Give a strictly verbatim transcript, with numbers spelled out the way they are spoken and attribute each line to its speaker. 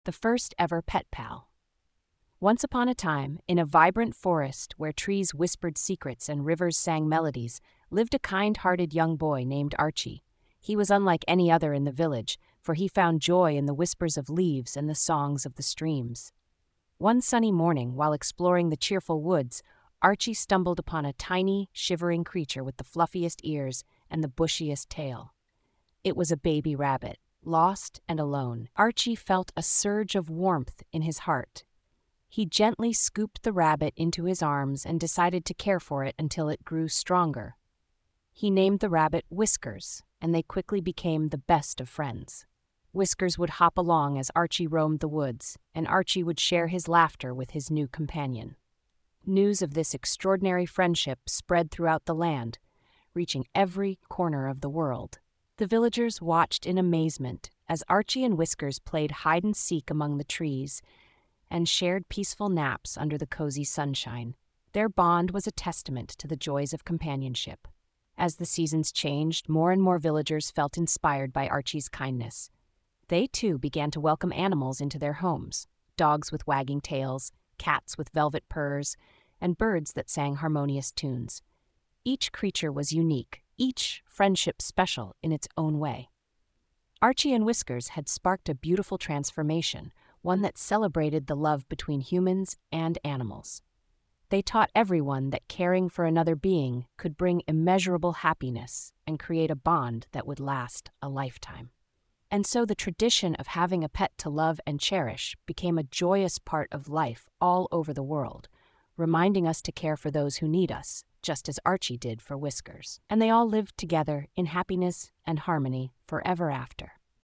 Speaker 1: The first ever pet pal. Once upon a time, in a vibrant forest where trees whispered secrets and rivers sang melodies, lived a kind-hearted young boy named Archie. He was unlike any other in the village, for he found joy in the whispers of leaves and the songs of the streams. One sunny morning, while exploring the cheerful woods, Archie stumbled upon a tiny, shivering creature with the fluffiest ears and the bushiest tail. It was a baby rabbit, lost and alone. Archie felt a surge of warmth in his heart. He gently scooped the rabbit into his arms and decided to care for it until it grew stronger. He named the rabbit Whiskers, and they quickly became the best of friends. Whiskers would hop along as Archie roamed the woods, and Archie would share his laughter with his new companion. News of this extraordinary friendship spread throughout the land, reaching every corner of the world. The villagers watched in amazement as Archie and Whiskers played hide-and-seek among the trees and shared peaceful naps under the cozy sunshine. Their bond was a testament to the joys of companionship. As the seasons changed, more and more villagers felt inspired by Archie's kindness. They, too, began to welcome animals into their homes, dogs with wagging tails, cats with velvet purrs, and birds that sang harmonious tunes. Each creature was unique, each friendship special in its own way. Archie and Whiskers had sparked a beautiful transformation, one that celebrated the love between humans and animals. They taught everyone that caring for another being could bring immeasurable happiness and create a bond that would last a lifetime. And so the tradition of having a pet to love and cherish became a joyous part of life all over the world, reminding us to care for those who need us, just as Archie did for Whiskers. And they all lived together in happiness and harmony forever after.